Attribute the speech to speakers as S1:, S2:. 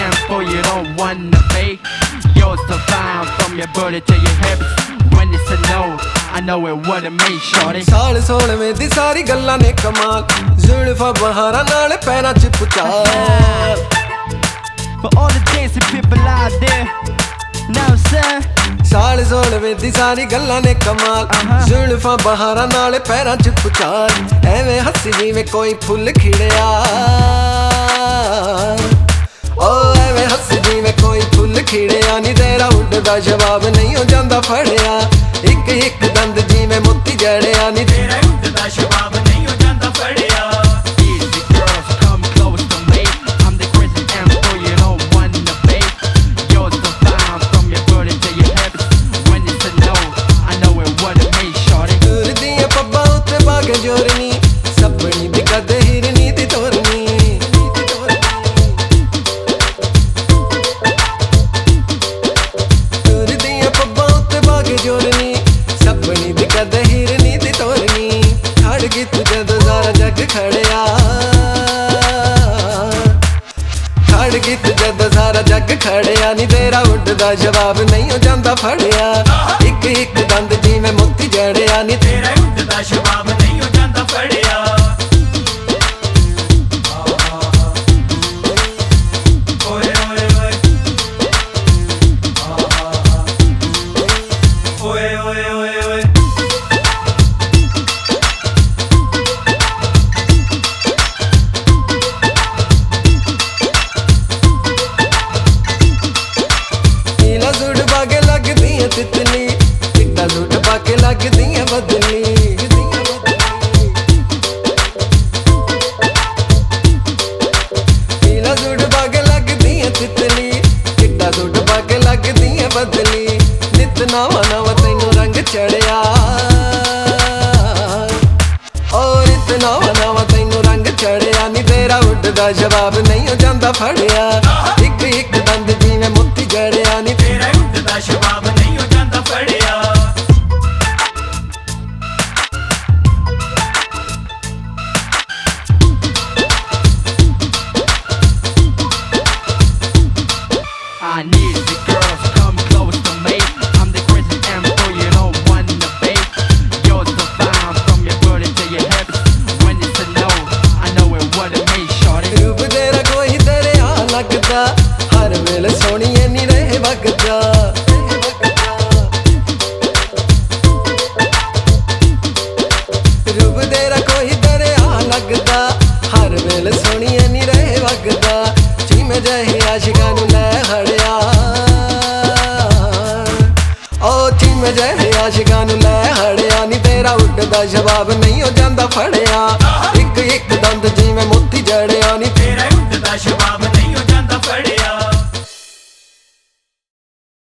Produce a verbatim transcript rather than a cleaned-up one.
S1: info you don't wanna pay. You're so fine from your booty to your hips. When it's a no, I know it wouldn't mean shorty.
S2: साल सोलवें दी सारी गल्लां ने कमाल, जुल्फा बहारा नाल पैरां च पुचाल.
S1: For all the dancing people out there, now sir.
S2: साल सोलवें दी सारी गल्लां ने कमाल, जुल्फा बहारा नाल पैरां च पुचाल. एवें हस्सी जिवें कोई फुल खिड़िया, ओ एवें हस्सी जिवें कोई फुल खिड़िया. नी तेरा उड्डदा जवाब नहीं हो जांदा फड़िया, इक इक दंद जिवें मोती जड़िया. नी तेरा उड्डदा जवाब नहीं हो जांदा फड़िया.
S1: Easy girls, come close to me. I'm the crazy info you don't wanna pay. You're so fine from your booty to your hips. When it's a no, I know it wouldn't mean shorty.
S2: दूर दियां पब्बां उत्ते बाग जोरनी, सपनी दी कद हिरनी दी तोरनी. दूर दियां पब्बां उत्ते बाग जोरनी, सपनी दी कद हिरनी दी तोरनी. खड़ गई तू जदों सारा जग खड़िया, खड़ गई तू जदों सारा जग खड़िया. नी तेरा उड्डदा जवाब नहीं हो जांदा फड़िया, इक इक दंद जिवें मोती जड़िया. नी तेरा उड्डदा जवाब नहीं हो जांदा फड़िया. ओए ओए ओए ओए ओए ओए ओए. नीला सूट पाके लगदी है तितली, चिट्टा सूट पाके लगदी है बदली. नीला सूट पाके लगदी है तितली, चिट्टा सूट पाके लगदी है बदली. नित नवा नवा तैनू रंग चढ़िया, और नित नवा नवा तैनू रंग चढ़िया. नी तेरा उड्डदा जवाब नहीं हो जांदा फड़िया, इक इक दंद जिवें मोती जड़िया. नी तेरा उड्डदा जवाब नहीं हो जांदा फड़िया.
S1: I need the girls, come close to me. I'm the crazy info you don't wanna pay. You're so fine from your booty to your hips. When it's a no, I know it wouldn't mean shorty.
S2: रूप तेरा कोई दरिया लगदा, हर वेले सोहणिए नी रहे वगदा. रूप तेरा कोई दरिया लगदा, हर वेले सोहणिए नी रहे वगदा. जिवें जहे आशिकां नूं लै हड़िया, ओ जिवें जहे आशिकां नूं लै हड़िया. नी तेरा उड्डदा जवाब नहीं हो जांदा फड़िया.